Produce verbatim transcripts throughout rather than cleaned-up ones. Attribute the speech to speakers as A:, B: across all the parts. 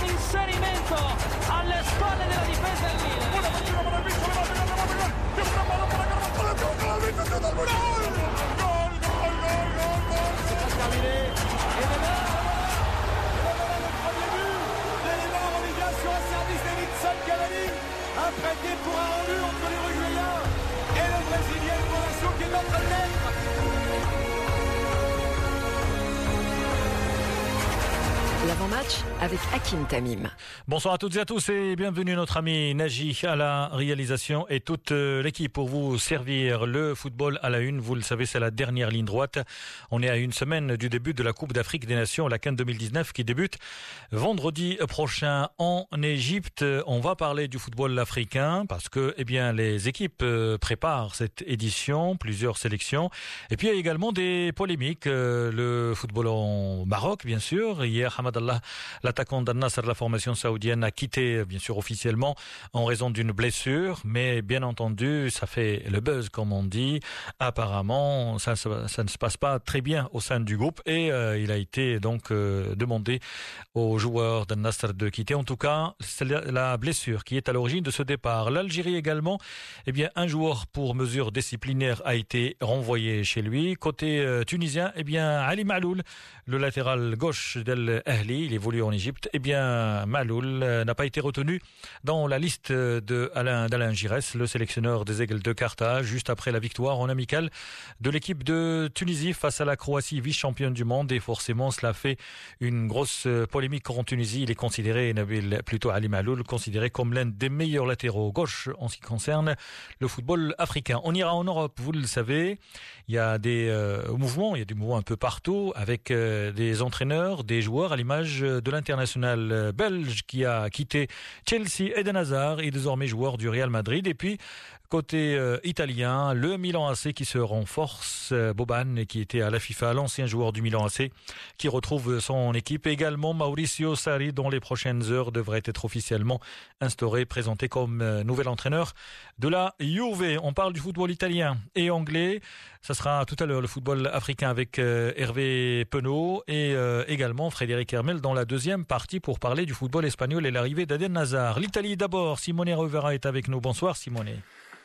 A: inserimento alle spalle della difesa del Milan. Una partita para el bicho, levante la remata, siempre un balón para Carvajal, el gol, el bicho, gol, gol, gol, gol, gol, gol, gol. C'est terminé. Et maintenant, voilà le premier but de Neymar en Liga sur un service d'Edinson Cavani, un prêté pour un rendu entre l'Uruguayen et le Brésilien, une relation qui est en train de naître.
B: L'avant-match avec Hakim Tamim.
C: Bonsoir à toutes et à tous et bienvenue notre ami Naji à la réalisation et toute l'équipe pour vous servir le football à la une. Vous le savez, c'est la dernière ligne droite. On est à une semaine du début de la Coupe d'Afrique des Nations, la CAN deux mille dix-neuf, qui débute vendredi prochain en Égypte. On va parler du football africain parce que, eh bien, les équipes préparent cette édition, plusieurs sélections. Et puis, il y a également des polémiques. Le football au Maroc, bien sûr. Hier, Hamad Allah, l'attaquant d'Al-Nassr de la formation saoudienne, a quitté bien sûr officiellement en raison d'une blessure, mais bien entendu ça fait le buzz comme on dit. Apparemment ça, ça, ça ne se passe pas très bien au sein du groupe et euh, il a été donc euh, demandé aux joueurs d'Al-Nassr de quitter. En tout cas c'est la blessure qui est à l'origine de ce départ. L'Algérie également, eh bien un joueur pour mesure disciplinaire a été renvoyé chez lui. Côté euh, tunisien, eh bien Ali Maloul, le latéral gauche d'Al Ahly, il évolue en Égypte, eh bien Maloul euh, n'a pas été retenu dans la liste de Alain, d'Alain Giresse, le sélectionneur des Aigles de Carthage, juste après la victoire en amical de l'équipe de Tunisie face à la Croatie, vice-championne du monde, et forcément cela fait une grosse polémique en Tunisie. Il est considéré, Nabil, plutôt Ali Maloul, considéré comme l'un des meilleurs latéraux gauche en ce qui concerne le football africain. On ira en Europe, vous le savez, il y a des euh, mouvements, il y a des mouvements un peu partout avec euh, des entraîneurs, des joueurs à l'image de l'international belge qui a quitté Chelsea, Eden Hazard, est désormais joueur du Real Madrid. Et puis côté euh, italien, le Milan A C qui se renforce, euh, Boban qui était à la FIFA, l'ancien joueur du Milan A C qui retrouve son équipe. Également Mauricio Sarri, dont les prochaines heures devraient être officiellement instauré, présenté comme euh, nouvel entraîneur de la Juve. On parle du football italien et anglais. Ça sera tout à l'heure le football africain avec euh, Hervé Penaud et euh, également Frédéric Hermel dans la deuxième partie pour parler du football espagnol et l'arrivée d'Eden Hazard. L'Italie d'abord, Simone Rovera est avec nous. Bonsoir Simone.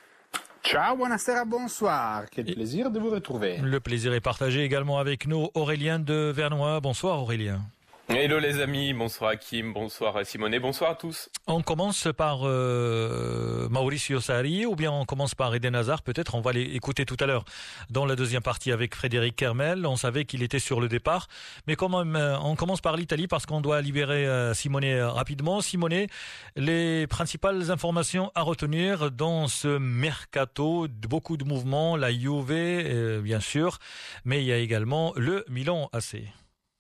D: Ciao, buonasera, bonsoir. Quel
C: Et
D: plaisir de vous retrouver.
C: Le plaisir est partagé également avec nous, Aurélien de Vernois. Bonsoir Aurélien.
E: Hello les amis, bonsoir Hakim, bonsoir Simone, bonsoir à tous.
C: On commence par euh, Mauricio Sarri ou bien on commence par Eden Hazard, peut-être on va l'écouter tout à l'heure dans la deuxième partie avec Frédéric Kermel. On savait qu'il était sur le départ, mais quand même on commence par l'Italie parce qu'on doit libérer euh, Simone rapidement. Simone, les principales informations à retenir dans ce mercato, beaucoup de mouvements, la Juve euh, bien sûr, mais il y a également le Milan A C.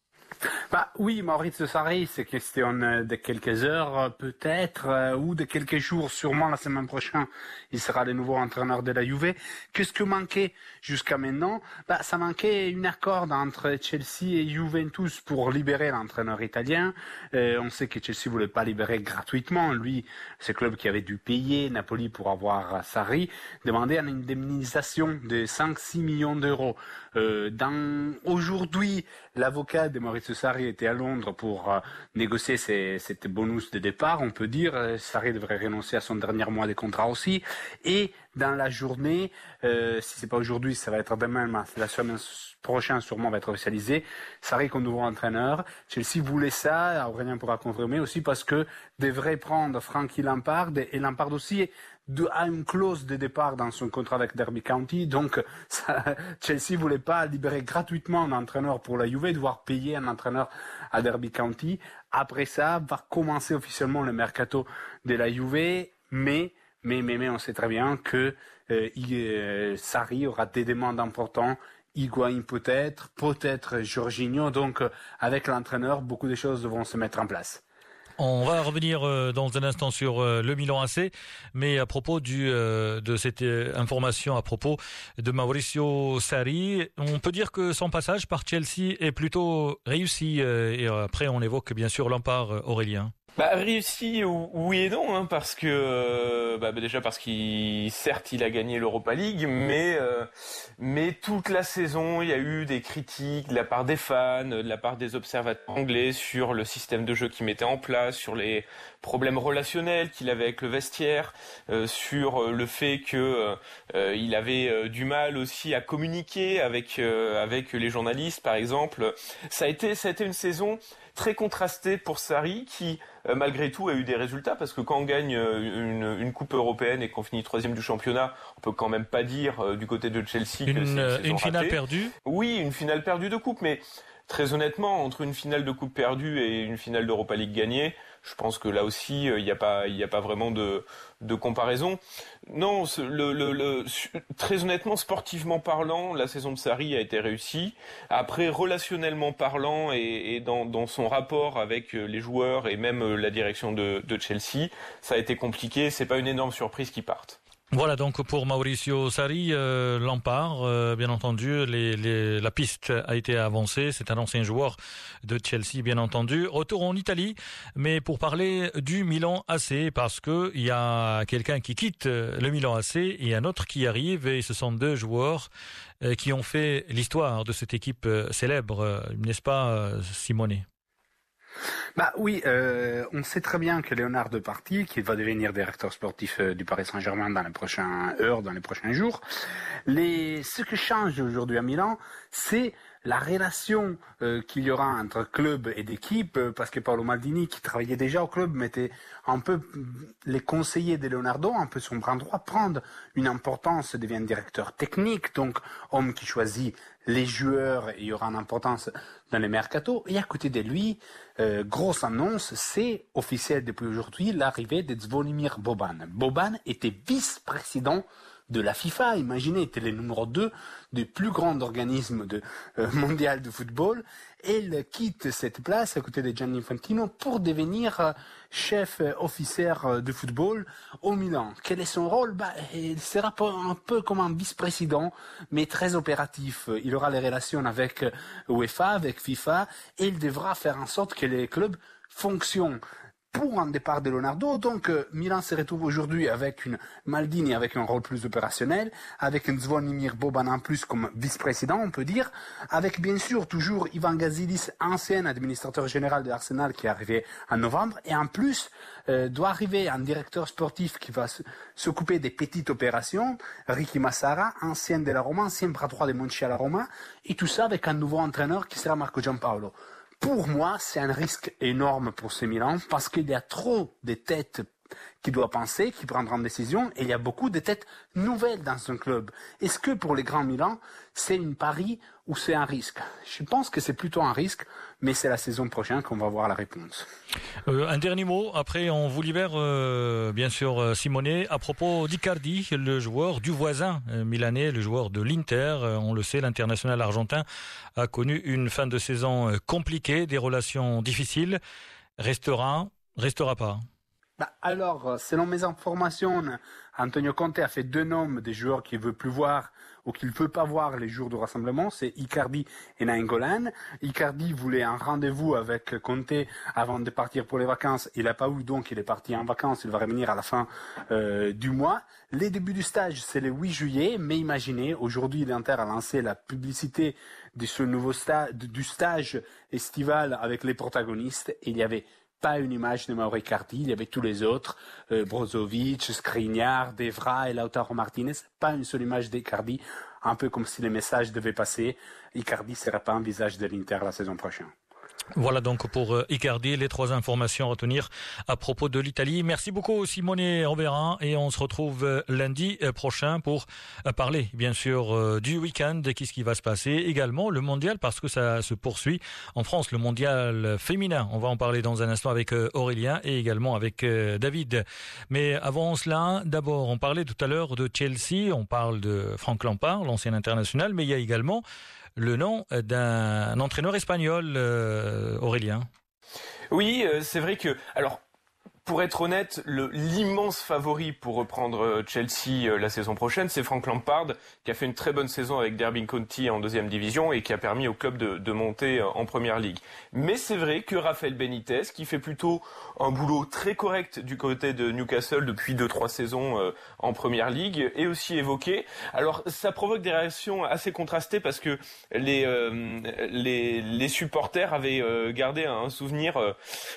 D: Bah oui, Maurizio Sarri, c'est question de quelques heures peut-être, euh, ou de quelques jours, sûrement la semaine prochaine, il sera le nouveau entraîneur de la Juve. Qu'est-ce que manquait jusqu'à maintenant? Bah ça manquait une accord entre Chelsea et Juventus pour libérer l'entraîneur italien. Euh, on sait que Chelsea voulait pas libérer gratuitement. Lui, ce club qui avait dû payer Napoli pour avoir Sarri, demandait une indemnisation de cinq à six millions d'euros. Euh, dans aujourd'hui, l'avocat de Maurizio Sarri était à Londres pour euh, négocier ces, cette bonus de départ. On peut dire euh, Sarri devrait renoncer à son dernier mois de contrat aussi. Et dans la journée, euh, si c'est pas aujourd'hui, ça va être demain, mais la semaine prochaine sûrement va être officialisé. Sarri comme nouveau entraîneur. Chelsea voulait ça, Aurélien pourra confirmer aussi parce que devrait prendre Frankie Lampard et Lampard aussi de, a une clause de départ dans son contrat avec Derby County, donc ça, Chelsea voulait pas libérer gratuitement un entraîneur pour la Juve, devoir payer un entraîneur à Derby County. Après ça, va commencer officiellement le mercato de la Juve, mais mais mais mais on sait très bien que euh, il, euh, Sarri aura des demandes importantes. Higuaín peut-être, peut-être Jorginho, donc euh, avec l'entraîneur, beaucoup de choses devront se mettre en place.
C: On va revenir euh, dans un instant sur euh, le Milan A C, mais à propos du, euh, de cette euh, information à propos de Mauricio Sarri, on peut dire que son passage par Chelsea est plutôt réussi. Euh, et après, on évoque bien sûr Lampard, Aurélien.
E: Bah, réussi oui et non, hein, parce que bah, déjà parce qu'il certes il a gagné l'Europa League, mais euh, mais toute la saison il y a eu des critiques de la part des fans, de la part des observateurs anglais sur le système de jeu qu'il mettait en place, sur les problèmes relationnels qu'il avait avec le vestiaire, euh, sur le fait que euh, il avait euh, du mal aussi à communiquer avec euh, avec les journalistes par exemple. Ça a été ça a été une saison très contrastée pour Sarri qui euh, malgré tout a eu des résultats parce que quand on gagne une, une coupe européenne et qu'on finit troisième du championnat, on peut quand même pas dire euh, du côté de Chelsea
C: une,
E: que c'est une, saison
C: une finale
E: ratée.
C: perdue.
E: Oui, une finale perdue de coupe, mais très honnêtement, entre une finale de coupe perdue et une finale d'Europa League gagnée, je pense que là aussi, il n'y a pas, il n'y a pas vraiment de, de comparaison. Non, le, le, le, très honnêtement, sportivement parlant, la saison de Sarri a été réussie. Après, relationnellement parlant et, et dans, dans son rapport avec les joueurs et même la direction de, de Chelsea, ça a été compliqué. C'est pas une énorme surprise qu'ils partent.
C: Voilà donc pour Mauricio Sarri, euh, Lampard, euh, bien entendu, les, les, la piste a été avancée, c'est un ancien joueur de Chelsea, bien entendu. Retour en Italie, mais pour parler du Milan A C, parce que il y a quelqu'un qui quitte le Milan A C et un autre qui arrive, et ce sont deux joueurs euh, qui ont fait l'histoire de cette équipe euh, célèbre, euh, n'est-ce pas, euh, Simone?
D: Bah oui, euh, on sait très bien que Léonard est parti, qu'il va devenir directeur sportif du Paris Saint-Germain dans les prochaines heures, dans les prochains jours. Les, ce qui change aujourd'hui à Milan, c'est la relation euh, qu'il y aura entre club et d'équipe, euh, parce que Paolo Maldini, qui travaillait déjà au club, mettait un peu les conseillers de Leonardo, un peu son bras droit, prendre une importance, devient directeur technique, donc homme qui choisit les joueurs, et il y aura une importance dans les mercato. Et à côté de lui, euh, grosse annonce, c'est officiel depuis aujourd'hui l'arrivée de Zvonimir Boban. Boban était vice-président de la FIFA, imaginez, était le numéro deux du plus grand organisme de, euh, mondial de football. Elle quitte cette place à côté de Gianni Infantino pour devenir euh, chef euh, officier euh, de football au Milan. Quel est son rôle? Bah, il sera un peu comme un vice-président, mais très opératif. Il aura les relations avec euh, UEFA, avec FIFA, et il devra faire en sorte que les clubs fonctionnent. Pour un départ de Leonardo, donc euh, Milan se retrouve aujourd'hui avec une Maldini avec un rôle plus opérationnel, avec un Zvonimir Boban en plus comme vice-président, on peut dire, avec bien sûr toujours Ivan Gazidis, ancien administrateur général de Arsenal qui est arrivé en novembre, et en plus euh, doit arriver un directeur sportif qui va s'occuper des petites opérations, Ricky Massara, ancien de la Roma, ancien bras droit de Monchi à la Roma, et tout ça avec un nouveau entraîneur qui sera Marco Giampaolo. Pour moi, c'est un risque énorme pour ce Milan parce qu'il y a trop de têtes qui doivent penser, qui prendront une décision, et il y a beaucoup de têtes nouvelles dans un club. Est-ce que pour les grands Milan, c'est une pari ou c'est un risque? Je pense que c'est plutôt un risque, mais c'est la saison prochaine qu'on va voir la réponse.
C: Euh, un dernier mot, après on vous libère euh, bien sûr Simone, à propos d'Icardi, le joueur du voisin euh, milanais, le joueur de l'Inter, euh, on le sait, l'international argentin a connu une fin de saison euh, compliquée, des relations difficiles, restera, restera pas.
D: Bah alors, selon mes informations, Antonio Conte a fait deux noms des joueurs qu'il ne veut plus voir ou qu'il ne veut pas voir les jours de rassemblement, c'est Icardi et Nainggolan. Icardi voulait un rendez-vous avec Conte avant de partir pour les vacances. Il n'a pas eu, donc il est parti en vacances. Il va revenir à la fin euh, du mois. Les débuts du stage, c'est le huit juillet, mais imaginez, aujourd'hui l'Inter a lancé la publicité de ce nouveau stage, du stage estival avec les protagonistes. Et il y avait pas une image de Mauro Icardi, il y avait tous les autres, euh, Brozovic, Skriniar, Evra et Lautaro Martinez, pas une seule image d'Icardi, un peu comme si les messages devaient passer. Icardi ne serait pas un visage de l'Inter la saison prochaine.
C: Voilà donc pour euh, Icardi, les trois informations à retenir à propos de l'Italie. Merci beaucoup Simone Rovera, et on se retrouve euh, lundi euh, prochain pour euh, parler bien sûr euh, du week-end, qu'est-ce qui va se passer, également le mondial parce que ça se poursuit en France, le mondial féminin. On va en parler dans un instant avec euh, Aurélien et également avec euh, David. Mais avant cela, d'abord on parlait tout à l'heure de Chelsea, on parle de Frank Lampard, l'ancien international, mais il y a également le nom d'un entraîneur espagnol, euh, Aurélien.
E: Oui, euh, c'est vrai que... Alors, pour être honnête, le, l'immense favori pour reprendre Chelsea euh, la saison prochaine, c'est Frank Lampard, qui a fait une très bonne saison avec Derby County en deuxième division et qui a permis au club de, de monter en première ligue. Mais c'est vrai que Rafael Benitez, qui fait plutôt un boulot très correct du côté de Newcastle depuis deux trois saisons euh, en première ligue, est aussi évoqué. Alors ça provoque des réactions assez contrastées parce que les euh, les, les supporters avaient euh, gardé un souvenir euh,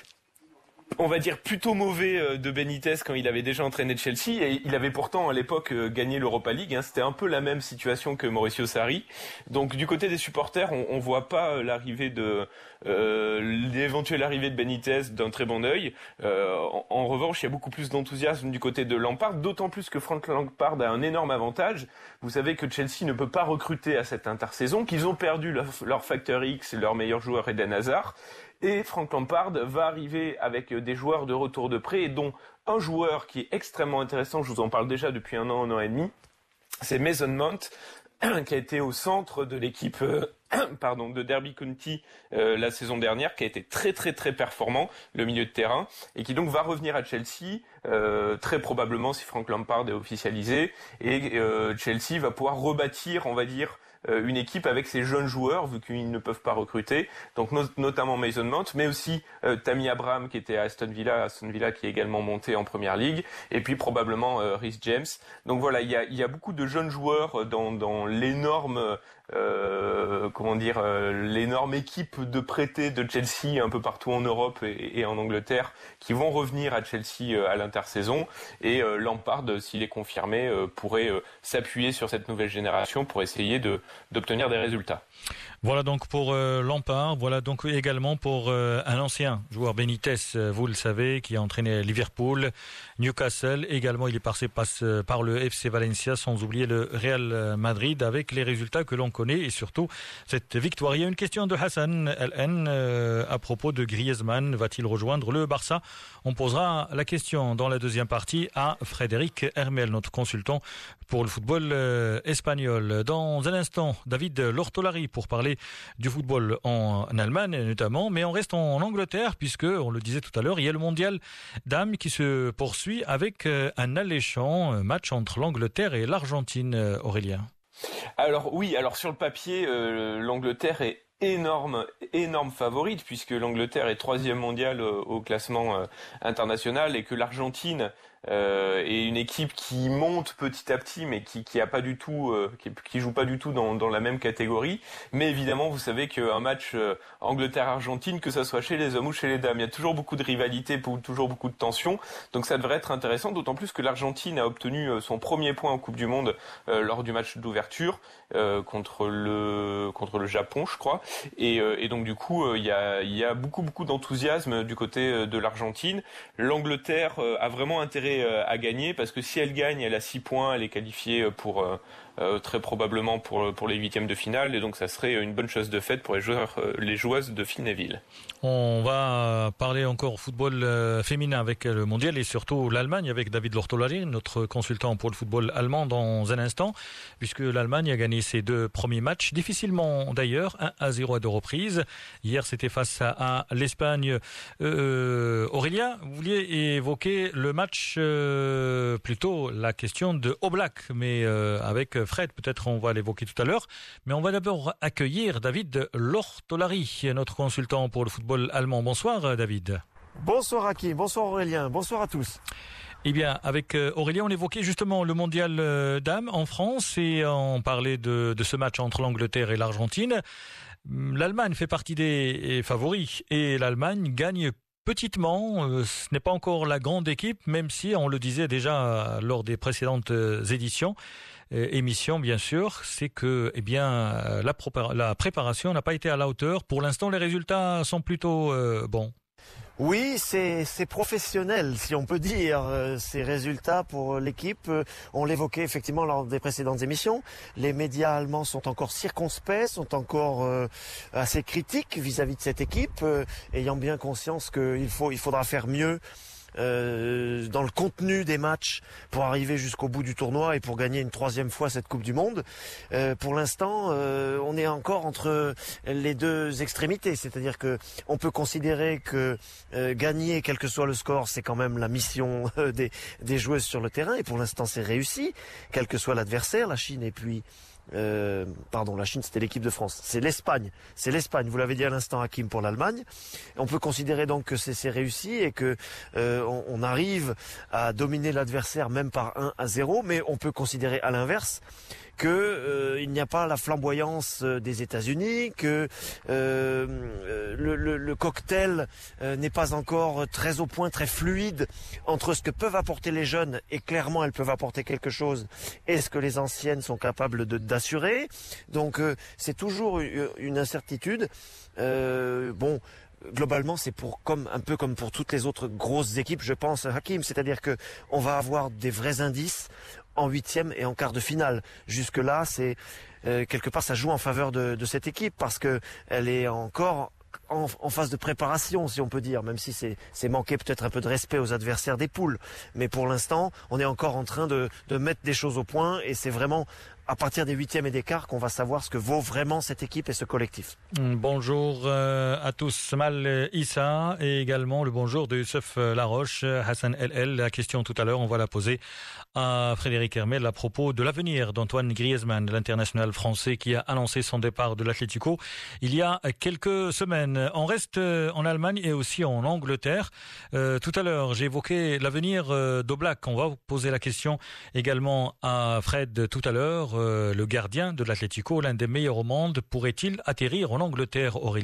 E: on va dire plutôt mauvais de Benitez quand il avait déjà entraîné Chelsea, et il avait pourtant à l'époque gagné l'Europa League, hein. C'était un peu la même situation que Mauricio Sarri. Donc du côté des supporters, on, on voit pas l'arrivée de euh, l'éventuelle arrivée de Benitez d'un très bon œil. Euh, en, en revanche, il y a beaucoup plus d'enthousiasme du côté de Lampard, d'autant plus que Frank Lampard a un énorme avantage. Vous savez que Chelsea ne peut pas recruter à cette intersaison, qu'ils ont perdu leur, leur facteur X, leur meilleur joueur Eden Hazard. Et Frank Lampard va arriver avec des joueurs de retour de prêt, dont un joueur qui est extrêmement intéressant, je vous en parle déjà depuis un an, un an et demi, c'est Mason Mount, qui a été au centre de l'équipe euh, pardon, de Derby County euh, la saison dernière, qui a été très très très performant, le milieu de terrain, et qui donc va revenir à Chelsea, euh, très probablement si Frank Lampard est officialisé, et euh, Chelsea va pouvoir rebâtir, on va dire, une équipe avec ces jeunes joueurs, vu qu'ils ne peuvent pas recruter, donc no- notamment Mason Mount, mais aussi euh, Tammy Abraham qui était à Aston Villa, Aston Villa qui est également monté en première ligue, et puis probablement euh, Reece James. Donc voilà, il y a, y a beaucoup de jeunes joueurs dans, dans l'énorme, euh, comment dire, euh, l'énorme équipe de prêtés de Chelsea un peu partout en Europe et, et en Angleterre, qui vont revenir à Chelsea euh, à l'intersaison, et euh, Lampard, s'il est confirmé, euh, pourrait euh, s'appuyer sur cette nouvelle génération pour essayer de d'obtenir des résultats.
C: Voilà donc pour euh, Lampard, voilà donc également pour euh, un ancien joueur Benitez, euh, vous le savez, qui a entraîné Liverpool, Newcastle, également il est passé passe par le F C Valencia, sans oublier le Real Madrid, avec les résultats que l'on connaît et surtout cette victoire. Il y a une question de Hassan L N euh, à propos de Griezmann, va-t-il rejoindre le Barça? On posera la question dans la deuxième partie à Frédéric Hermel, notre consultant pour le football euh, espagnol. Dans un instant, David Lortolari pour parler du football en Allemagne notamment, mais on reste en Angleterre puisque, on le disait tout à l'heure, il y a le mondial dames qui se poursuit avec un alléchant match entre l'Angleterre et l'Argentine, Aurélien.
E: Alors oui, alors sur le papier, euh, l'Angleterre est énorme, énorme favorite, puisque l'Angleterre est troisième mondiale au, au classement euh, international, et que l'Argentine euh, est une équipe qui monte petit à petit, mais qui qui a pas du tout, euh, qui, qui joue pas du tout dans dans la même catégorie. Mais évidemment, vous savez qu'un match euh, Angleterre-Argentine, que ça soit chez les hommes ou chez les dames, il y a toujours beaucoup de rivalité, toujours beaucoup de tension. Donc ça devrait être intéressant, d'autant plus que l'Argentine a obtenu euh, son premier point en Coupe du Monde euh, lors du match d'ouverture euh, contre le contre le Japon, je crois. Et, euh, et donc du coup, il euh, y a il y a beaucoup beaucoup d'enthousiasme du côté euh, de l'Argentine. L'Angleterre euh, a vraiment intérêt euh, à gagner, parce que si elle gagne, elle a six points, elle est qualifiée pour euh, euh, très probablement pour pour les huitièmes de finale, et donc ça serait une bonne chose de faite pour les joueurs euh, les joueuses de Finneville.
C: On va parler encore football euh, féminin avec le mondial et surtout l'Allemagne avec David Lortolari, notre consultant pour le football allemand, dans un instant, puisque l'Allemagne a gagné ses deux premiers matchs, difficilement d'ailleurs, un à zéro à deux reprises. Hier, c'était face à, à l'Espagne. Euh, Aurélien, vous vouliez évoquer le match, euh, plutôt la question de Oblak, mais euh, avec Fred, peut-être on va l'évoquer tout à l'heure. Mais on va d'abord accueillir David Lortolari, notre consultant pour le football allemand. Bonsoir David.
F: Bonsoir Hakim, bonsoir Aurélien, bonsoir à tous.
C: Eh bien, avec Aurélien, on évoquait justement le mondial dames en France et on parlait de, de ce match entre l'Angleterre et l'Argentine. L'Allemagne fait partie des favoris et l'Allemagne gagne petitement. Ce n'est pas encore la grande équipe, même si on le disait déjà lors des précédentes éditions. Émission bien sûr, c'est que eh bien la, propar- la préparation n'a pas été à la hauteur. Pour l'instant, les résultats sont plutôt euh, bons.
F: Oui, c'est, c'est professionnel, si on peut dire, euh, ces résultats pour l'équipe. Euh, on l'évoquait effectivement lors des précédentes émissions. Les médias allemands sont encore circonspects, sont encore euh, assez critiques vis-à-vis de cette équipe, euh, ayant bien conscience qu'il faut, il faudra faire mieux euh, dans le contenu des matchs pour arriver jusqu'au bout du tournoi et pour gagner une troisième fois cette Coupe du Monde. Euh, pour l'instant, euh, on est encore entre les deux extrémités, c'est-à-dire que on peut considérer que euh, gagner, quel que soit le score, c'est quand même la mission euh, des, des joueuses sur le terrain, et pour l'instant c'est réussi, quel que soit l'adversaire, la Chine et puis Euh, pardon, la Chine c'était l'équipe de France, c'est l'Espagne, c'est l'Espagne, vous l'avez dit à l'instant Hakim pour l'Allemagne. On peut considérer donc que c'est réussi et que euh, on, on arrive à dominer l'adversaire même par un à zéro, mais on peut considérer à l'inverse que euh, il n'y a pas la flamboyance des États-Unis, que euh, le, le, le cocktail euh, n'est pas encore très au point, très fluide entre ce que peuvent apporter les jeunes, et clairement elles peuvent apporter quelque chose, et ce que les anciennes sont capables de d'assurer. Donc euh, c'est toujours une, une incertitude. Euh, bon. Globalement, c'est pour comme un peu comme pour toutes les autres grosses équipes, je pense, Hakim, c'est-à-dire que on va avoir des vrais indices en huitième et en quart de finale. Jusque là, c'est euh, quelque part ça joue en faveur de, de cette équipe parce que elle est encore en, en phase de préparation, si on peut dire, même si c'est c'est manquer peut-être un peu de respect aux adversaires des poules. Mais pour l'instant, on est encore en train de de mettre des choses au point, et c'est vraiment à partir des huitièmes et des quarts qu'on va savoir ce que vaut vraiment cette équipe et ce collectif.
C: Bonjour euh, à tous. Mal Issa, et également le bonjour de Youssef Laroche, Hassan El El. La question tout à l'heure, on va la poser à Frédéric Hermel à propos de l'avenir d'Antoine Griezmann, l'international français qui a annoncé son départ de l'Atlético il y a quelques semaines. On reste en Allemagne et aussi en Angleterre. Euh, tout à l'heure, j'ai évoqué l'avenir d'Oblak. On va vous poser la question également à Fred tout à l'heure. Euh, le gardien de l'Atlético, l'un des meilleurs au monde, pourrait-il atterrir en Angleterre, Aurélien ?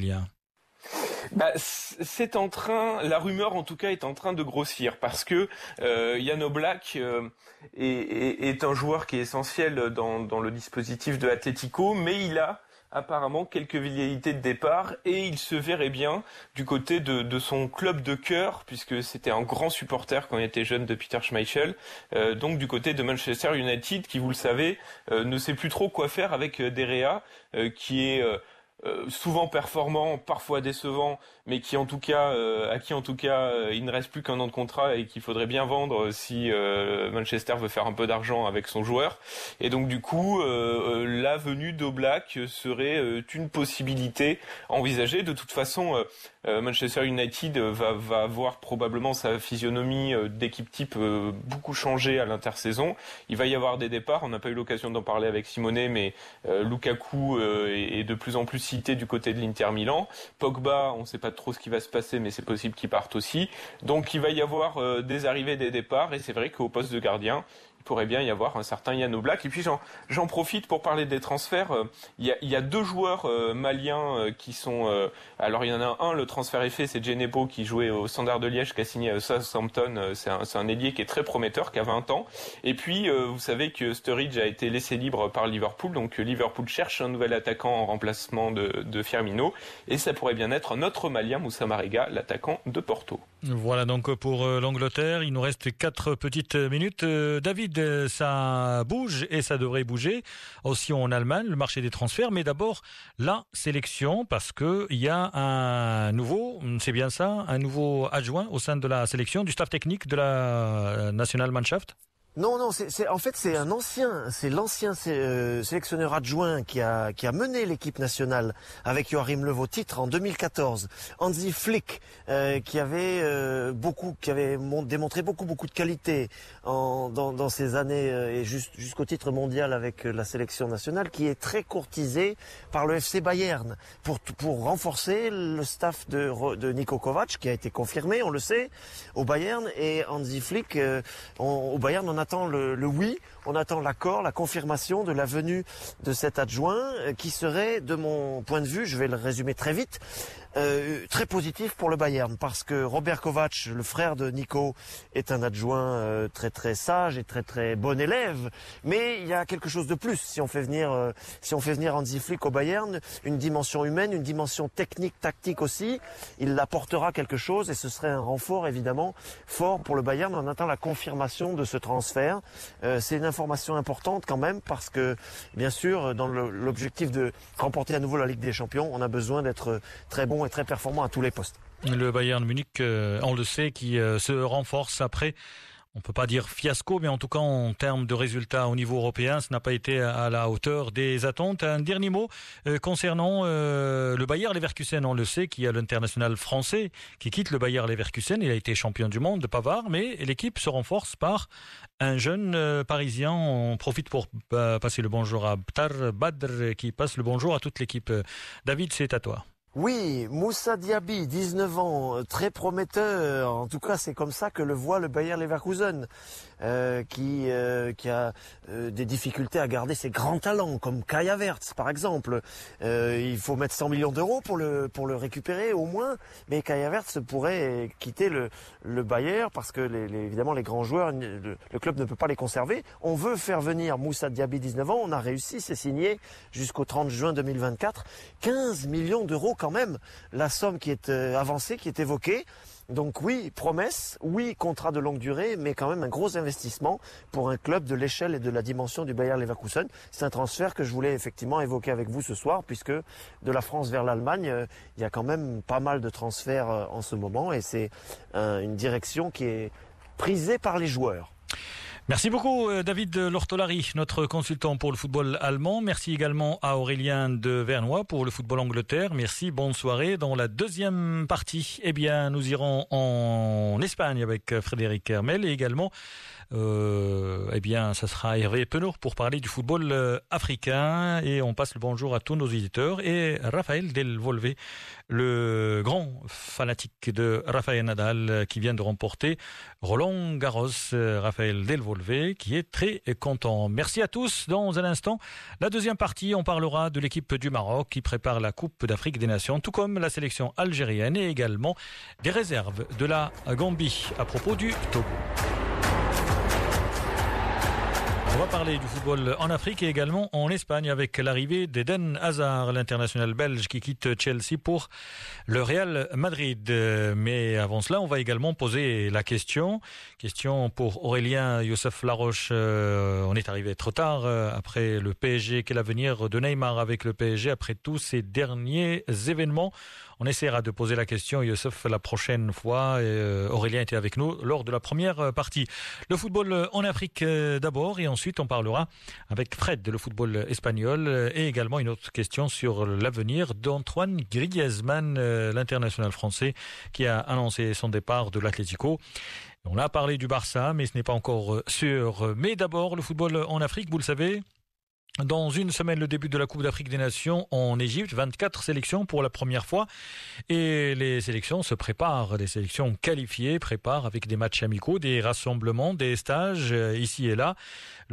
E: Bah, c'est en train, la rumeur en tout cas est en train de grossir, parce que euh, Jan Oblak euh, est, est, est un joueur qui est essentiel dans, dans le dispositif de l'Atlético, mais il a apparemment quelques velléités de départ, et il se verrait bien du côté de, de son club de cœur, puisque c'était un grand supporter quand il était jeune de Peter Schmeichel, euh, donc du côté de Manchester United, qui, vous le savez, euh, ne sait plus trop quoi faire avec De Gea, euh, qui est euh, euh, souvent performant, parfois décevant, mais qui en tout cas, euh, à qui en tout cas, euh, il ne reste plus qu'un an de contrat et qu'il faudrait bien vendre si euh, Manchester veut faire un peu d'argent avec son joueur. Et donc du coup, euh, la venue d'Oblak serait euh, une possibilité envisagée. De toute façon, euh, euh, Manchester United va, va avoir probablement sa physionomie euh, d'équipe type euh, beaucoup changée à l'intersaison. Il va y avoir des départs. On n'a pas eu l'occasion d'en parler avec Simone, mais euh, Lukaku euh, est, est de plus en plus cité du côté de l'Inter Milan. Pogba, on ne sait pas trop ce qui va se passer, mais c'est possible qu'il parte aussi. Donc il va y avoir euh, des arrivées, des départs, et c'est vrai qu'au poste de gardien, il pourrait bien y avoir un certain Jan Oblak. Et puis j'en, j'en profite pour parler des transferts. Euh, il, y a, il y a deux joueurs euh, maliens euh, qui sont... Euh, alors il y en a un, le transfert est fait, c'est Djenepo qui jouait au Standard de Liège, qui a signé à Southampton. Euh, c'est, un, c'est un ailier qui est très prometteur, qui a vingt ans. Et puis euh, vous savez que Sturridge a été laissé libre par Liverpool, donc Liverpool cherche un nouvel attaquant en remplacement de, de Firmino. Et ça pourrait bien être un autre malien, Moussa Marega, l'attaquant de Porto.
C: Voilà donc pour l'Angleterre. Il nous reste quatre petites minutes. David, ça bouge et ça devrait bouger aussi en Allemagne, le marché des transferts. Mais d'abord, la sélection, parce qu'il y a un nouveau, c'est bien ça, un nouveau adjoint au sein de la sélection, du staff technique de la Nationalmannschaft.
F: Non, non, c'est, c'est, en fait, c'est un ancien, c'est l'ancien c'est, euh, sélectionneur adjoint qui a, qui a mené l'équipe nationale avec Joachim Löw au titre en deux mille quatorze. Hansi Flick, euh, qui avait euh, beaucoup, qui avait mon, démontré beaucoup, beaucoup de qualité en, dans, dans ces années euh, et juste, jusqu'au titre mondial avec euh, la sélection nationale, qui est très courtisé par le F C Bayern pour, pour renforcer le staff de, de Niko Kovac, qui a été confirmé, on le sait, au Bayern, et Hansi Flick, euh, on, au Bayern, on attend le, le oui, on attend l'accord, la confirmation de la venue de cet adjoint euh, qui serait, de mon point de vue, je vais le résumer très vite, euh, très positif pour le Bayern, parce que Robert Kovac, le frère de Nico, est un adjoint euh, très très sage et très très bon élève, mais il y a quelque chose de plus si on fait venir euh, si on fait venir Hansi Flick au Bayern, une dimension humaine, une dimension technique, tactique aussi. Il apportera quelque chose et ce serait un renfort évidemment fort pour le Bayern. On attend la confirmation de ce transfert. Euh, c'est une information importante quand même, parce que bien sûr, dans le, l'objectif de remporter à nouveau la Ligue des Champions, on a besoin d'être très bon et très performant à tous les postes.
C: Le Bayern Munich, euh, on le sait, qui euh, se renforce après, on peut pas dire fiasco, mais en tout cas en termes de résultats au niveau européen, ça n'a pas été à la hauteur des attentes. Un dernier mot euh, concernant euh, le Bayer Leverkusen, on le sait, qui a l'international français qui quitte le Bayer Leverkusen. Il a été champion du monde de Pavard, mais l'équipe se renforce par un jeune euh, Parisien. On profite pour euh, passer le bonjour à Btar Badr, qui passe le bonjour à toute l'équipe. David, c'est à toi.
F: Oui, Moussa Diaby, dix-neuf ans, très prometteur. En tout cas, c'est comme ça que le voit le Bayer Leverkusen, euh, qui, euh, qui a euh, des difficultés à garder ses grands talents, comme Kai Havertz, par exemple. Euh, il faut mettre cent millions d'euros pour le, pour le récupérer, au moins. Mais Kai Havertz pourrait quitter le, le Bayer, parce que, les, les, évidemment, les grands joueurs, le, le club ne peut pas les conserver. On veut faire venir Moussa Diaby, dix-neuf ans. On a réussi, c'est signé jusqu'au trente juin deux mille vingt-quatre. quinze millions d'euros quand même, la somme qui est euh, avancée, qui est évoquée. Donc oui, promesse, oui, contrat de longue durée, mais quand même un gros investissement pour un club de l'échelle et de la dimension du Bayer Leverkusen. C'est un transfert que je voulais effectivement évoquer avec vous ce soir, puisque de la France vers l'Allemagne, euh, il y a quand même pas mal de transferts euh, en ce moment, et c'est euh, une direction qui est prisée par les joueurs.
C: Merci beaucoup David Lortolari, notre consultant pour le football allemand. Merci également à Aurélien de Vernois pour le football Angleterre. Merci, bonne soirée. Dans la deuxième partie, eh bien, nous irons en Espagne avec Frédéric Hermel et également Euh, eh bien, ça sera Hervé Penaud pour parler du football euh, africain, et on passe le bonjour à tous nos éditeurs et Raphaël Del Volvé, le grand fanatique de Rafael Nadal euh, qui vient de remporter Roland Garros. euh, Raphaël Del Volvé qui est très content. Merci à tous. Dans un instant, la deuxième partie, on parlera de l'équipe du Maroc qui prépare la Coupe d'Afrique des Nations, tout comme la sélection algérienne et également des réserves de la Gambie à propos du Togo. On va parler du football en Afrique et également en Espagne avec l'arrivée d'Eden Hazard, l'international belge qui quitte Chelsea pour le Real Madrid. Mais avant cela, on va également poser la question. Question pour Aurélien Youssef Laroche. Euh, on est arrivé trop tard euh, après le P S G. Quel avenir de Neymar avec le P S G après tous ces derniers événements? On essaiera de poser la question, Youssef, la prochaine fois. Euh, Aurélien était avec nous lors de la première partie. Le football en Afrique euh, d'abord, et ensuite on parlera avec Fred de le football espagnol, euh, et également une autre question sur l'avenir d'Antoine Griezmann, euh, l'international français qui a annoncé son départ de l'Atlético. On a parlé du Barça, mais ce n'est pas encore sûr. Mais d'abord, le football en Afrique, vous le savez. Dans une semaine, le début de la Coupe d'Afrique des Nations en Égypte, vingt-quatre sélections pour la première fois. Et les sélections se préparent, les sélections qualifiées préparent avec des matchs amicaux, des rassemblements, des stages ici et là.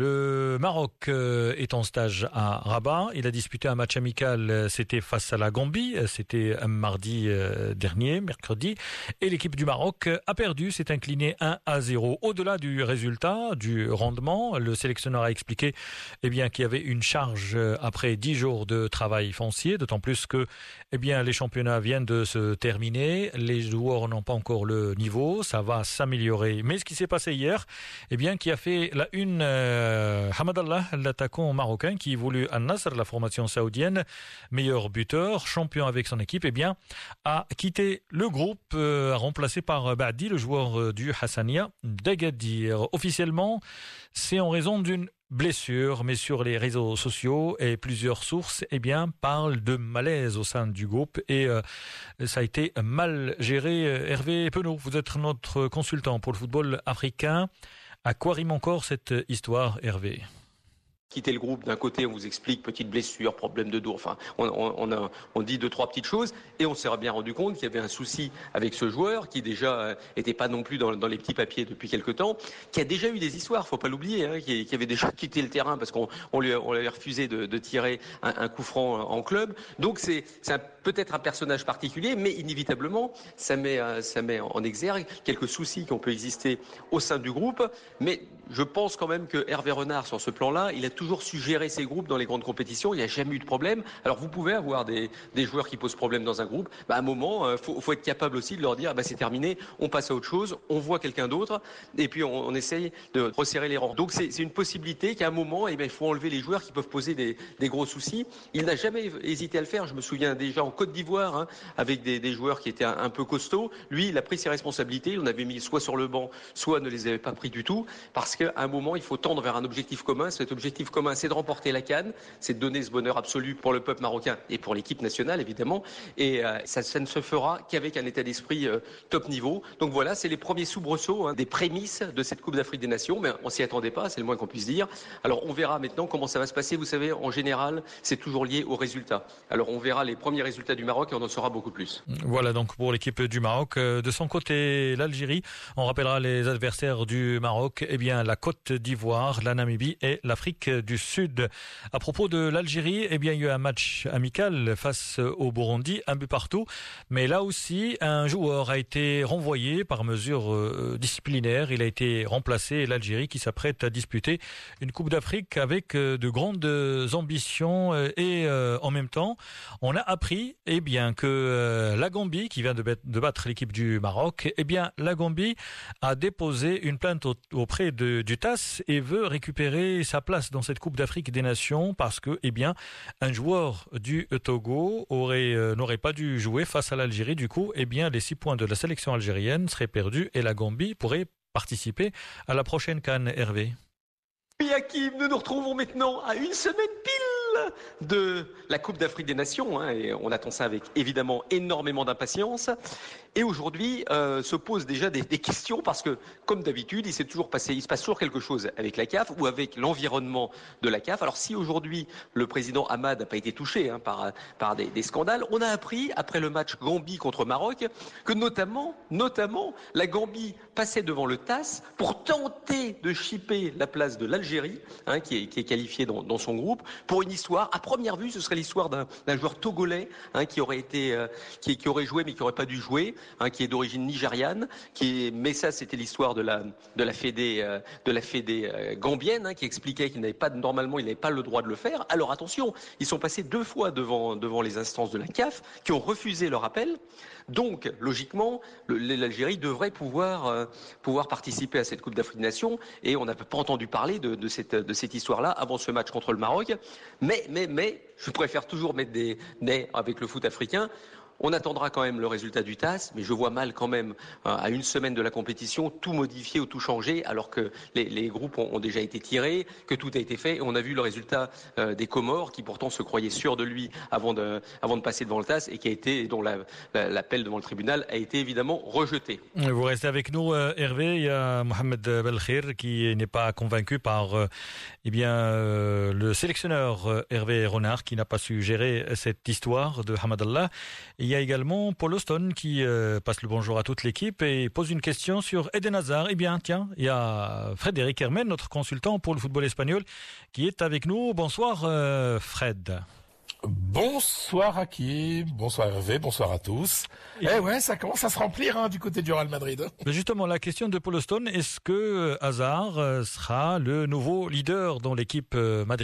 C: Le Maroc est en stage à Rabat. Il a disputé un match amical, c'était face à la Gambie. C'était un mardi dernier, mercredi. Et l'équipe du Maroc a perdu, s'est inclinée un à zéro. Au-delà du résultat, du rendement, le sélectionneur a expliqué eh bien, qu'il y avait une charge après dix jours de travail foncier, d'autant plus que eh bien, les championnats viennent de se terminer, les joueurs n'ont pas encore le niveau, ça va s'améliorer. Mais ce qui s'est passé hier, eh bien, qui a fait la une, euh, Hamadallah, l'attaquant marocain qui évolue à Nasr, la formation saoudienne, meilleur buteur, champion avec son équipe, eh bien, a quitté le groupe, euh, remplacé par Badi, le joueur du Hassania d'Agadir. Officiellement, c'est en raison d'une blessure, mais sur les réseaux sociaux et plusieurs sources eh bien, parlent de malaise au sein du groupe, et euh, ça a été mal géré. Hervé Penaud, vous êtes notre consultant pour le football africain. À quoi rime encore cette histoire, Hervé ?
G: Quitter le groupe, d'un côté on vous explique petite blessure, problème de dos, enfin on, on, on, a, on dit deux trois petites choses, et on s'est bien rendu compte qu'il y avait un souci avec ce joueur qui déjà n'était pas non plus dans, dans les petits papiers depuis quelque temps, qui a déjà eu des histoires, faut pas l'oublier, hein, qui, qui avait déjà quitté le terrain parce qu'on on lui, on lui avait refusé de, de tirer un, un coup franc en club. Donc c'est, c'est peut-être un personnage particulier, mais inévitablement ça met, ça met en exergue quelques soucis qui ont pu exister au sein du groupe. Mais je pense quand même que Hervé Renard, sur ce plan-là, il a toujours su gérer ses groupes dans les grandes compétitions. Il n'y a jamais eu de problème. Alors vous pouvez avoir des, des joueurs qui posent problème dans un groupe. Bah, à un moment, il euh, faut, faut être capable aussi de leur dire bah, c'est terminé, on passe à autre chose, on voit quelqu'un d'autre, et puis on, on essaye de resserrer les rangs. Donc c'est, c'est une possibilité qu'à un moment, eh bien, il faut enlever les joueurs qui peuvent poser des, des gros soucis. Il n'a jamais hésité à le faire. Je me souviens déjà en Côte d'Ivoire, hein, avec des, des joueurs qui étaient un, un peu costauds. Lui, il a pris ses responsabilités. Il en avait mis soit sur le banc, soit ne les avait pas pris du tout. Parce qu'à un moment, il faut tendre vers un objectif commun. Cet objectif commun, c'est de remporter la CAN, c'est de donner ce bonheur absolu pour le peuple marocain et pour l'équipe nationale, évidemment. Et euh, ça, ça ne se fera qu'avec un état d'esprit euh, top niveau. Donc voilà, c'est les premiers soubresauts, hein, des prémices de cette Coupe d'Afrique des Nations. Mais on s'y attendait pas, c'est le moins qu'on puisse dire. Alors on verra maintenant comment ça va se passer. Vous savez, en général, c'est toujours lié aux résultats. Alors on verra les premiers résultats du Maroc et on en saura beaucoup plus.
C: Voilà donc pour l'équipe du Maroc. De son côté, l'Algérie, on rappellera les adversaires du Maroc, eh bien la Côte d'Ivoire, la Namibie et l'Afrique du Sud. À propos de l'Algérie, eh bien il y a eu un match amical face au Burundi, un but partout. Mais là aussi, un joueur a été renvoyé par mesure euh, disciplinaire. Il a été remplacé. L'Algérie qui s'apprête à disputer une Coupe d'Afrique avec euh, de grandes ambitions euh, et euh, en même temps, on a appris eh bien que euh, la Gambie qui vient de, de battre l'équipe du Maroc, eh bien la Gambie a déposé une plainte au, auprès de, du T A S et veut récupérer sa place dans cette Coupe d'Afrique des Nations parce que eh bien un joueur du Togo aurait euh, n'aurait pas dû jouer face à l'Algérie. Du coup, eh bien les six points de la sélection algérienne seraient perdus et la Gambie pourrait participer à la prochaine CAN. Hervé.
G: Oui, Hakim, nous nous retrouvons maintenant à une semaine pile de la Coupe d'Afrique des Nations, hein, et on attend ça avec évidemment énormément d'impatience. Et aujourd'hui, euh, se posent déjà des, des questions parce que, comme d'habitude, il s'est toujours passé, il se passe toujours quelque chose avec la C A F ou avec l'environnement de la C A F. Alors, si aujourd'hui le président Hamad n'a pas été touché hein, par par des, des scandales, on a appris après le match Gambie contre Maroc que notamment, notamment, la Gambie passait devant le T A S pour tenter de chipper la place de l'Algérie, hein, qui est qui est qualifiée dans, dans son groupe, pour une histoire. À première vue, ce serait l'histoire d'un, d'un joueur togolais hein, qui aurait été, euh, qui, qui aurait joué mais qui aurait pas dû jouer. Hein, qui est d'origine nigériane, qui est, mais ça c'était l'histoire de la de la fédé euh, de la fédé euh, gambienne hein, qui expliquait qu'il n'avait pas normalement il n'avait pas le droit de le faire. Alors attention, ils sont passés deux fois devant devant les instances de la C A F qui ont refusé leur appel. Donc logiquement, le, l'Algérie devrait pouvoir euh, pouvoir participer à cette Coupe d'Afrique des Nations et on n'a pas entendu parler de, de cette de cette histoire-là avant ce match contre le Maroc. Mais mais mais je préfère toujours mettre des nez avec le foot africain. On attendra quand même le résultat du T A S, mais je vois mal quand même, à une semaine de la compétition, tout modifier ou tout changer, alors que les, les groupes ont, ont déjà été tirés, que tout a été fait. Et on a vu le résultat euh, des Comores, qui pourtant se croyaient sûrs de lui avant de, avant de passer devant le T A S, et qui a été, dont la, la, l'appel devant le tribunal a été évidemment rejeté.
C: Vous restez avec nous, euh, Hervé. Il y a Mohamed Belkhir qui n'est pas convaincu par euh, eh bien, euh, le sélectionneur euh, Hervé Renard, qui n'a pas su gérer cette histoire de Hamadallah. Il y a également Paul Auston qui euh, passe le bonjour à toute l'équipe et pose une question sur Eden Hazard. Eh bien, tiens, il y a Frédéric Hermen, notre consultant pour le football espagnol, qui est avec nous. Bonsoir, euh, Fred.
H: Bonsoir Hakim, bonsoir Hervé, bonsoir à tous. Et eh ouais, ça commence à se remplir hein, du côté du Real Madrid.
C: Mais justement, la question de Paul Auston, est-ce que Hazard sera le nouveau leader dans l'équipe madrilène ?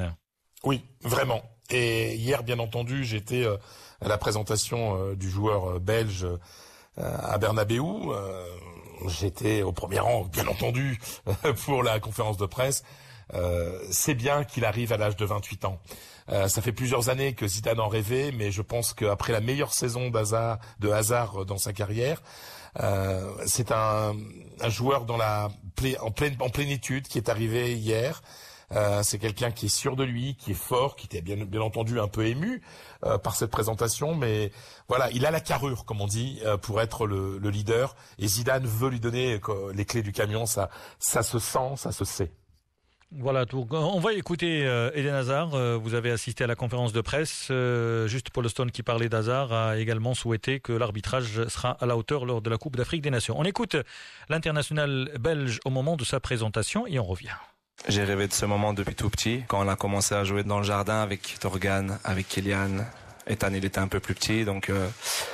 H: Oui, vraiment. Et hier, bien entendu, j'étais euh, à la présentation euh, du joueur euh, belge euh, à Bernabéu. Euh, j'étais au premier rang, bien entendu, pour la conférence de presse. Euh, c'est bien qu'il arrive à l'âge de vingt-huit ans. Euh, ça fait plusieurs années que Zidane en rêvait, mais je pense qu'après la meilleure saison d'Hazard, de Hazard dans sa carrière, euh, c'est un, un joueur dans la, en, pleine, en plénitude qui est arrivé hier. Euh, c'est quelqu'un qui est sûr de lui, qui est fort, qui était bien, bien entendu un peu ému euh, par cette présentation, mais voilà, il a la carrure, comme on dit, euh, pour être le, le leader. Et Zidane veut lui donner euh, les clés du camion, ça, ça se sent, ça se sait.
C: Voilà, donc on va écouter euh, Eden Hazard. Euh, vous avez assisté à la conférence de presse. Euh, juste Paul Auston qui parlait d'Hazard a également souhaité que l'arbitrage sera à la hauteur lors de la Coupe d'Afrique des Nations. On écoute l'international belge au moment de sa présentation et on revient.
I: J'ai rêvé de ce moment depuis tout petit, quand on a commencé à jouer dans le jardin avec Torgan, avec Kylian. Ethan, il était un peu plus petit, donc euh,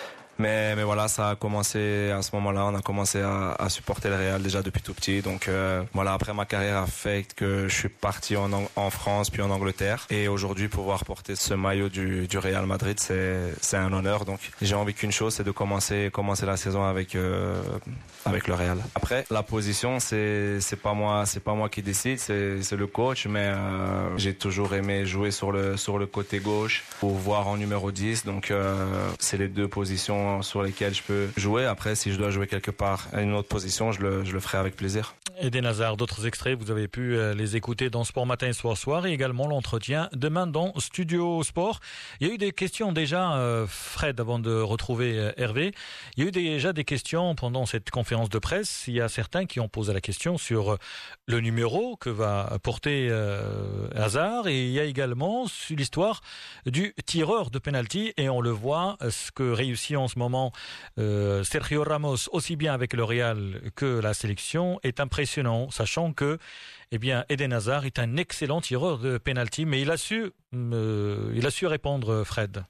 I: Mais, mais voilà, ça a commencé à ce moment-là. On a commencé à, à supporter le Real déjà depuis tout petit. Donc euh, voilà, après ma carrière a fait que je suis parti en, en France puis en Angleterre. Et aujourd'hui, pouvoir porter ce maillot du, du Real Madrid, c'est, c'est un honneur. Donc j'ai envie qu'une chose, c'est de commencer, commencer la saison avec, euh, avec le Real. Après, la position, c'est, c'est pas moi, c'est pas moi qui décide, c'est, c'est le coach. Mais euh, j'ai toujours aimé jouer sur le, sur le côté gauche pour voir en numéro dix. Donc euh, c'est les deux positions sur lesquelles je peux jouer. Après, si je dois jouer quelque part à une autre position, je le, je le ferai avec plaisir.
C: Eden Hazard, d'autres extraits, vous avez pu les écouter dans Sport Matin et Soir Soir, et également l'entretien demain dans Studio Sport. Il y a eu des questions déjà, euh, Fred, avant de retrouver euh, Hervé. Il y a eu déjà des questions pendant cette conférence de presse. Il y a certains qui ont posé la question sur le numéro que va porter euh, Hazard, et il y a également sur l'histoire du tireur de penalty, et on le voit, ce que réussit en ce moment euh, Sergio Ramos, aussi bien avec le Real que la sélection, est impressionnant, sachant que eh bien, Eden Hazard est un excellent tireur de penalty, mais il a su, euh, il a su répondre, Fred.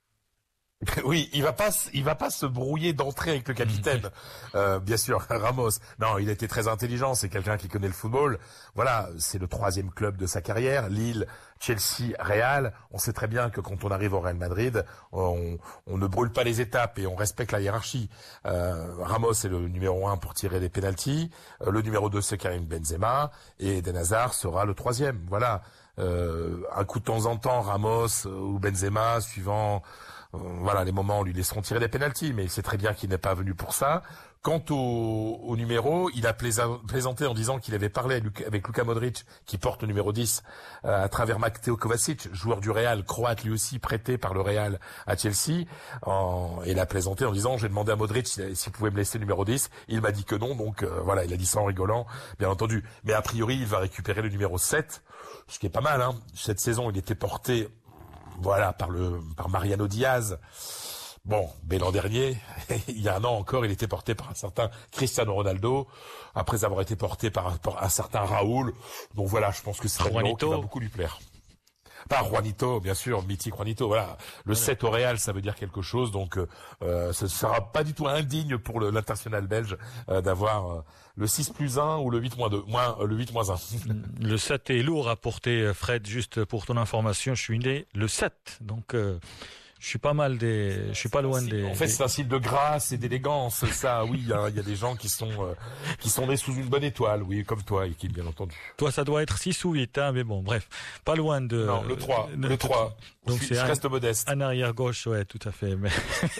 H: Oui, il va pas, il va pas se brouiller d'entrée avec le capitaine, euh, bien sûr, Ramos. Non, il a été très intelligent. C'est quelqu'un qui connaît le football. Voilà, c'est le troisième club de sa carrière. Lille, Chelsea, Real. On sait très bien que quand on arrive au Real Madrid, on, on ne brûle pas les étapes et on respecte la hiérarchie. Euh, Ramos est le numéro un pour tirer des pénaltys. Euh, le numéro deux, c'est Karim Benzema, et Eden Hazard sera le troisième. Voilà, euh, un coup de temps en temps, Ramos ou Benzema, suivant. Voilà, les moments où lui laisseront tirer des pénaltys, mais il sait très bien qu'il n'est pas venu pour ça. Quant au, au numéro, il a plaisa, plaisanté en disant qu'il avait parlé avec Luka Modric, qui porte le numéro dix, euh, à travers Mateo Kovacic, joueur du Real, croate lui aussi, prêté par le Real à Chelsea. En, et il a plaisanté en disant, j'ai demandé à Modric s'il pouvait me laisser le numéro dix. Il m'a dit que non, donc euh, voilà, il a dit ça en rigolant, bien entendu. Mais a priori, il va récupérer le numéro sept, ce qui est pas mal, hein. Cette saison, il était porté... Voilà, par le par Mariano Diaz. Bon, mais l'an dernier, il y a un an encore, il était porté par un certain Cristiano Ronaldo, après avoir été porté par, par un certain Raoul. Donc voilà, je pense que c'est un numéro qui va beaucoup lui plaire. Pas Juanito, bien sûr, mythique Juanito. Voilà, le voilà. sept au Real, ça veut dire quelque chose, donc euh, ce sera pas du tout indigne pour le, l'international belge euh, d'avoir euh, le six plus un ou le huit moins deux, moins euh, le huit moins un.
C: Le sept est lourd à porter, Fred. Juste pour ton information, je suis né le sept, donc. Euh... Je suis pas mal des, je suis pas loin des.
H: En fait,
C: des...
H: c'est un signe de grâce et d'élégance. Ça, oui, il y a, y a des gens qui sont, euh, qui sont nés sous une bonne étoile, oui, comme toi, Ekin, bien entendu.
C: Toi, ça doit être six ou huit, hein, mais bon, bref, pas loin de.
H: Non, le trois,
C: de...
H: le trois. Donc je, c'est je reste
C: un,
H: modeste.
C: Un arrière gauche, ouais, tout à fait. Mais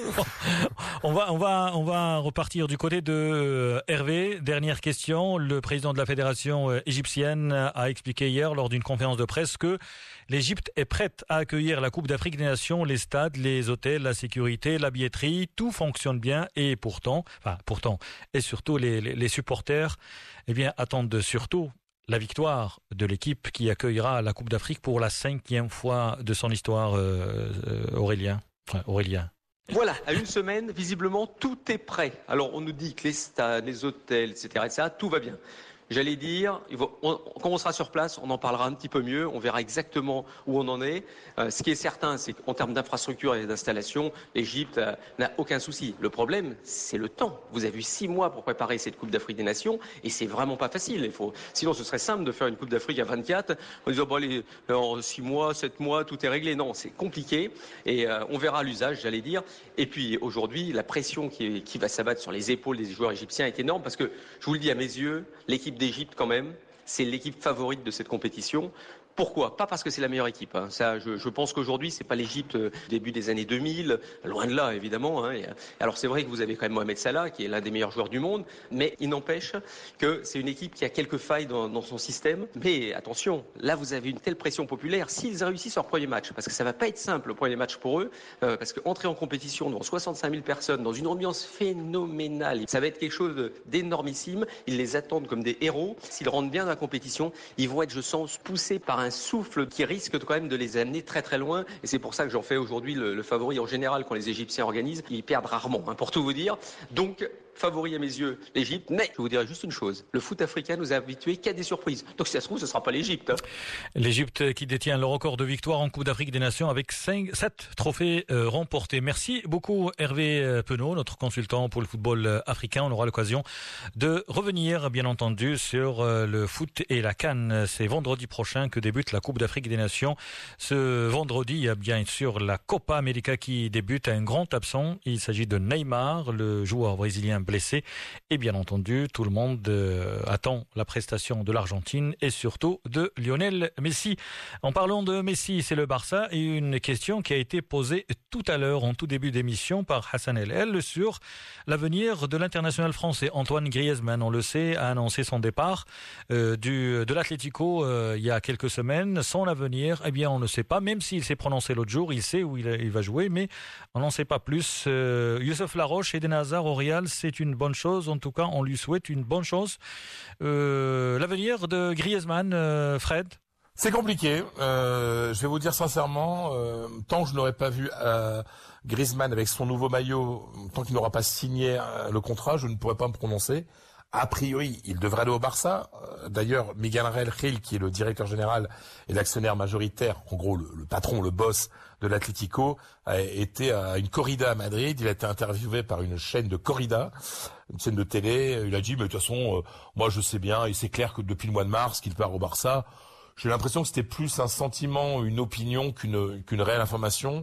C: on va, on va, on va repartir du côté de Hervé. Dernière question. Le président de la fédération égyptienne a expliqué hier lors d'une conférence de presse que l'Égypte est prête à accueillir la Coupe d'Afrique des Nations, les stades, les hôtels, la sécurité, la billetterie, tout fonctionne bien et pourtant, enfin pourtant, et surtout les, les, les supporters, eh bien attendent surtout la victoire de l'équipe qui accueillera la Coupe d'Afrique pour la cinquième fois de son histoire, euh, euh, Aurélien. Enfin, Aurélien.
G: Voilà, à une semaine, visiblement, tout est prêt. Alors, on nous dit que les stades, les hôtels, et cetera, et cetera, tout va bien. J'allais dire, on, quand on sera sur place, on en parlera un petit peu mieux, on verra exactement où on en est. Euh, ce qui est certain, c'est qu'en termes d'infrastructure et d'installation, l'Égypte euh, n'a aucun souci. Le problème, c'est le temps. Vous avez eu six mois pour préparer cette Coupe d'Afrique des Nations et c'est vraiment pas facile. Il faut, sinon, ce serait simple de faire une Coupe d'Afrique à vingt-quatre en disant, bon, allez, en six mois, sept mois, tout est réglé. Non, c'est compliqué et euh, on verra l'usage, j'allais dire. Et puis, aujourd'hui, la pression qui, qui va s'abattre sur les épaules des joueurs égyptiens est énorme parce que, je vous le dis à mes yeux, l'équipe d'Égypte, quand même, c'est l'équipe favorite de cette compétition. Pourquoi ? Pas parce que c'est la meilleure équipe. Hein. Ça, je, je pense qu'aujourd'hui, c'est pas l'Égypte euh, début des années deux mille, loin de là, évidemment. Hein. Et, alors, c'est vrai que vous avez quand même Mohamed Salah, qui est l'un des meilleurs joueurs du monde, mais il n'empêche que c'est une équipe qui a quelques failles dans, dans son système. Mais attention, là, vous avez une telle pression populaire. S'ils réussissent leur premier match, parce que ça va pas être simple, le premier match pour eux, euh, parce qu'entrer en compétition devant soixante-cinq mille personnes, dans une ambiance phénoménale, ça va être quelque chose d'énormissime. Ils les attendent comme des héros. S'ils rentrent bien dans la compétition, ils vont être, je sens, poussés par un un souffle qui risque quand même de les amener très très loin et c'est pour ça que j'en fais aujourd'hui le, le favori. En général, quand les Égyptiens organisent, ils perdent rarement, hein, pour tout vous dire. Donc favori à mes yeux l'Égypte, mais je vous dirais juste une chose, le foot africain nous a habitués qu'à des surprises. Donc si ça se trouve, ce ne sera pas l'Égypte. Hein.
C: L'Égypte qui détient le record de victoire en Coupe d'Afrique des Nations avec cinq, sept trophées euh, remportés. Merci beaucoup Hervé Penaud, notre consultant pour le football africain. On aura l'occasion de revenir, bien entendu, sur euh, le foot et la CAN. C'est vendredi prochain que débute la Coupe d'Afrique des Nations. Ce vendredi, il y a bien sûr la Copa América qui débute à un grand absent. Il s'agit de Neymar, le joueur brésilien blessé. Et bien entendu, tout le monde euh, attend la prestation de l'Argentine et surtout de Lionel Messi. En parlant de Messi, c'est le Barça et une question qui a été posée tout à l'heure, en tout début d'émission, par Hassan El El sur l'avenir de l'international français. Antoine Griezmann, on le sait, a annoncé son départ euh, du, de l'Atlético euh, il y a quelques semaines. Son avenir, eh bien, on ne sait pas, même s'il s'est prononcé l'autre jour, il sait où il, il va jouer, mais on n'en sait pas plus. Euh, Youssef Laroche et Eden Hazard au Real, c'est une bonne chose. En tout cas, on lui souhaite une bonne chose. Euh, l'avenir de Griezmann, euh, Fred?
H: C'est compliqué. Euh, je vais vous dire sincèrement, euh, tant que je n'aurai pas vu euh, Griezmann avec son nouveau maillot, tant qu'il n'aura pas signé euh, le contrat, je ne pourrai pas me prononcer. A priori, il devrait aller au Barça. Euh, d'ailleurs, Miguel Ángel Gil, qui est le directeur général et l'actionnaire majoritaire, en gros le, le patron, le boss de l'Atlético, a été à une corrida à Madrid. Il a été interviewé par une chaîne de corrida, une chaîne de télé. Il a dit, mais de toute façon, euh, moi je sais bien, et c'est clair que depuis le mois de mars qu'il part au Barça. J'ai l'impression que c'était plus un sentiment, une opinion qu'une qu'une réelle information,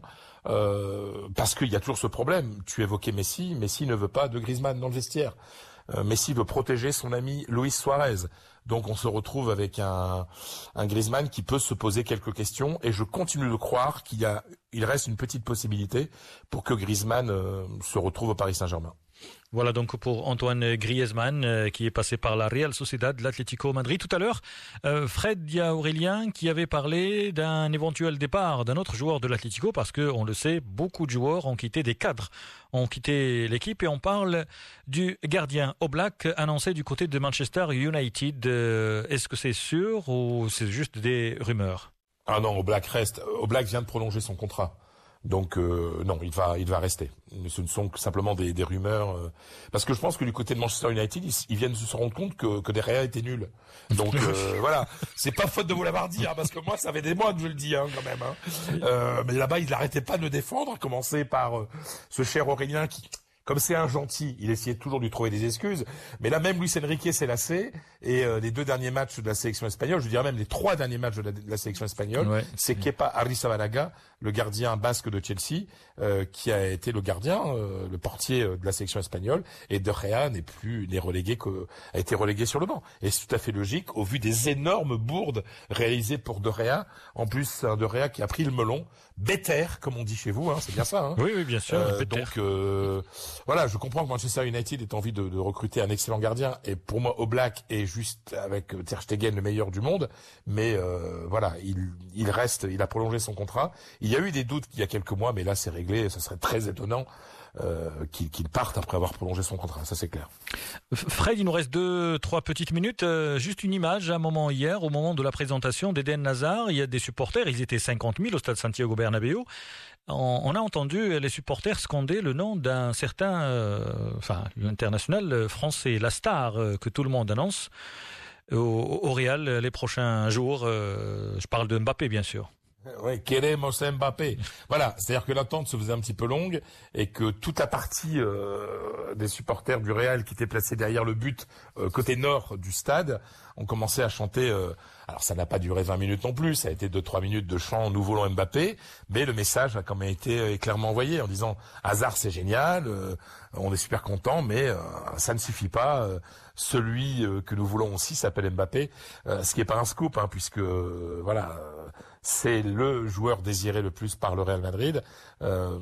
H: euh, parce qu'il y a toujours ce problème. Tu évoquais Messi, Messi ne veut pas de Griezmann dans le vestiaire. Euh, Messi veut protéger son ami Luis Suarez. Donc on se retrouve avec un, un Griezmann qui peut se poser quelques questions, et je continue de croire qu'il y a, il reste une petite possibilité pour que Griezmann euh, se retrouve au Paris Saint-Germain.
C: Voilà donc pour Antoine Griezmann euh, qui est passé par la Real Sociedad, l'Atlético Madrid. Tout à l'heure, euh, Fred, il y a Aurélien qui avait parlé d'un éventuel départ d'un autre joueur de l'Atlético, parce que on le sait, beaucoup de joueurs ont quitté, des cadres ont quitté l'équipe, et on parle du gardien Oblak annoncé du côté de Manchester United. Euh, est-ce que c'est sûr ou c'est juste des rumeurs?
H: Ah non, Oblak reste. Oblak vient de prolonger son contrat. Donc euh, non, il va, il va rester. Ce ne sont que simplement des, des rumeurs, euh, parce que je pense que du côté de Manchester United, ils, ils viennent de se rendre compte que, que De Gea était nul. Donc euh, voilà, c'est pas faute de vous l'avoir dit, hein, parce que moi, ça fait des mois que je le dis hein, quand même. Hein. Euh, mais là-bas, il n'arrêtait pas de le défendre, à commencer par euh, ce cher Aurélien qui, comme c'est un gentil, il essayait toujours de lui trouver des excuses. Mais là, même Luis Enrique s'est lassé. Et euh, les deux derniers matchs de la sélection espagnole, je dirais même les trois derniers matchs de la, de la sélection espagnole, ouais. c'est Kepa Arrizabalaga, le gardien basque de Chelsea, euh, qui a été le gardien, euh, le portier de la sélection espagnole. Et De Gea n'est plus, n'est relégué que, a été relégué sur le banc. Et c'est tout à fait logique au vu des énormes bourdes réalisées pour De Gea. En plus, c'est un De Gea qui a pris le melon. Better, comme on dit chez vous, hein, c'est bien ça. Hein.
C: Oui, oui, bien sûr.
H: Euh, donc euh, voilà, je comprends que Manchester United ait envie de, de recruter un excellent gardien. Et pour moi, Oblak est juste avec Ter Stegen le meilleur du monde. Mais euh, voilà, il, il reste, il a prolongé son contrat. Il y a eu des doutes il y a quelques mois, mais là c'est réglé. Ce serait très étonnant euh, qu'il, qu'il parte après avoir prolongé son contrat. Ça c'est clair.
C: Fred, il nous reste deux, trois petites minutes. Euh, juste une image, un moment hier, au moment de la présentation d'Eden Hazard, il y a des supporters, ils étaient cinquante mille au stade Santiago Bernabéu. On, on a entendu les supporters scander le nom d'un certain, euh, enfin, l'international français, la star euh, que tout le monde annonce au, au Real les prochains jours. Euh, je parle de Mbappé, bien sûr.
H: Oui, queremos Mbappé. Voilà, c'est-à-dire que l'attente se faisait un petit peu longue et que toute la partie euh, des supporters du Real qui étaient placés derrière le but euh, côté nord du stade ont commencé à chanter. Euh, alors ça n'a pas duré vingt minutes non plus, ça a été deux trois minutes de chant nous voulons Mbappé, mais le message a quand même été euh, clairement envoyé en disant Hazard c'est génial, euh, on est super content, mais euh, ça ne suffit pas. Euh, celui euh, que nous voulons aussi s'appelle Mbappé, euh, ce qui est pas un scoop, hein, puisque euh, voilà. Euh, c'est le joueur désiré le plus par le Real Madrid. Euh,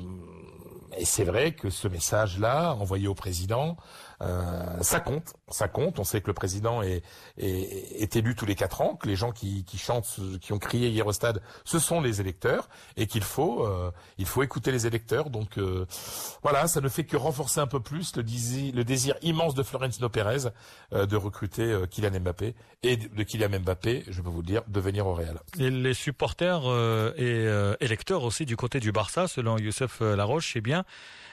H: et c'est vrai que ce message-là, envoyé au président, euh, ça compte. Ça compte. On sait que le président est, est, est élu tous les quatre ans, que les gens qui, qui chantent, qui ont crié hier au stade, ce sont les électeurs, et qu'il faut, euh, il faut écouter les électeurs. Donc euh, voilà, ça ne fait que renforcer un peu plus le désir, le désir immense de Florentino Pérez euh, de recruter euh, Kylian Mbappé, et de, de Kylian Mbappé, je peux vous le dire, de venir au Real.
C: Et les supporters euh, et euh, électeurs aussi du côté du Barça, selon Youssef Laroche, eh bien,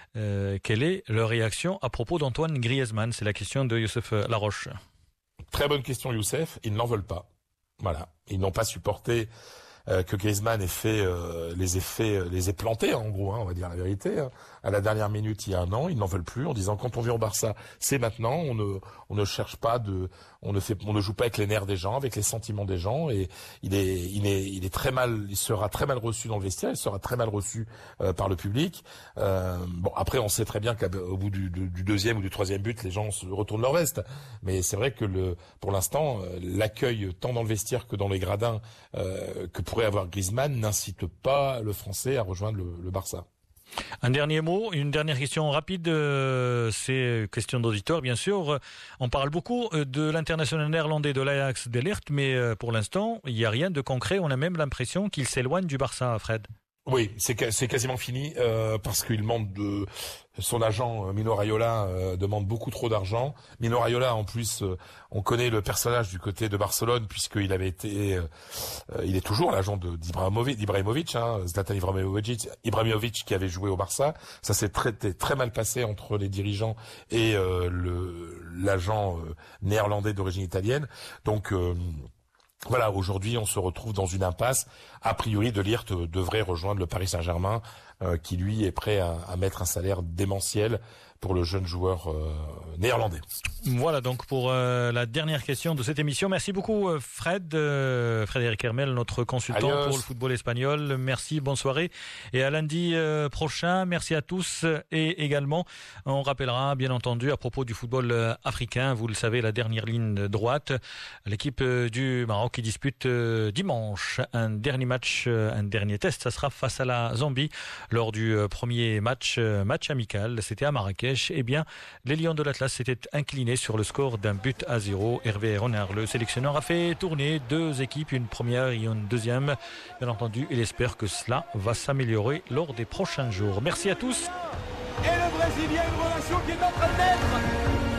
C: Euh, quelle est leur réaction à propos d'Antoine Griezmann? C'est la question de Youssef Laroche.
H: Très bonne question, Youssef. Ils n'en veulent pas. Voilà. Ils n'ont pas supporté euh, que Griezmann ait fait euh, les effets, euh, les ait plantés, en gros, hein, on va dire la vérité. Hein. À la dernière minute, il y a un an, ils n'en veulent plus, en disant quand on vient au Barça, c'est maintenant. On ne, on ne cherche pas de, on ne fait, on ne joue pas avec les nerfs des gens, avec les sentiments des gens. Et il est, il est, il est très mal, il sera très mal reçu dans le vestiaire, il sera très mal reçu euh, par le public. Euh, bon, après, on sait très bien qu'au bout du, du, du deuxième ou du troisième but, les gens se retournent leur veste. Mais c'est vrai que le, pour l'instant, l'accueil tant dans le vestiaire que dans les gradins euh, que pourrait avoir Griezmann n'incite pas le Français à rejoindre le, le Barça.
C: Un dernier mot, une dernière question rapide, euh, c'est question d'auditeur bien sûr. On parle beaucoup de l'international néerlandais de l'Ajax De Ligt, mais euh, pour l'instant, il n'y a rien de concret. On a même l'impression qu'il s'éloigne du Barça, Fred.
H: Oui, c'est c'est quasiment fini euh, parce qu'il demande de son agent Mino Raiola euh, demande beaucoup trop d'argent. Mino Raiola, en plus, euh, on connaît le personnage du côté de Barcelone puisqu'il avait été, euh, il est toujours l'agent de d'Ibrahimovic, d'Ibrahimovic, hein, Zlatan Ibrahimovic, Ibrahimovic qui avait joué au Barça. Ça s'est très très mal passé entre les dirigeants et euh, le l'agent euh, néerlandais d'origine italienne. Donc euh, Voilà, aujourd'hui, on se retrouve dans une impasse. A priori, De Ligt devrait rejoindre le Paris Saint-Germain, euh, qui lui est prêt à, à mettre un salaire démentiel pour le jeune joueur euh, néerlandais.
C: Voilà donc pour euh, la dernière question de cette émission. Merci beaucoup Fred, euh, Frédéric Hermel, notre consultant Adios. Pour le football espagnol. Merci, bonne soirée et à lundi euh, prochain. Merci à tous et également on rappellera bien entendu à propos du football euh, africain, vous le savez, la dernière ligne droite, l'équipe euh, du Maroc qui dispute euh, dimanche un dernier match, euh, un dernier test, ça sera face à la Zambie lors du euh, premier match, euh, match amical, c'était à Marrakech. Eh bien, les Lions de l'Atlas s'étaient inclinés sur le score d'un but à zéro. Hervé Renard, le sélectionneur, a fait tourner deux équipes, une première et une deuxième. Bien entendu, il espère que cela va s'améliorer lors des prochains jours. Merci à tous.
A: Et le Brésilien, une relation qui est en train de naître.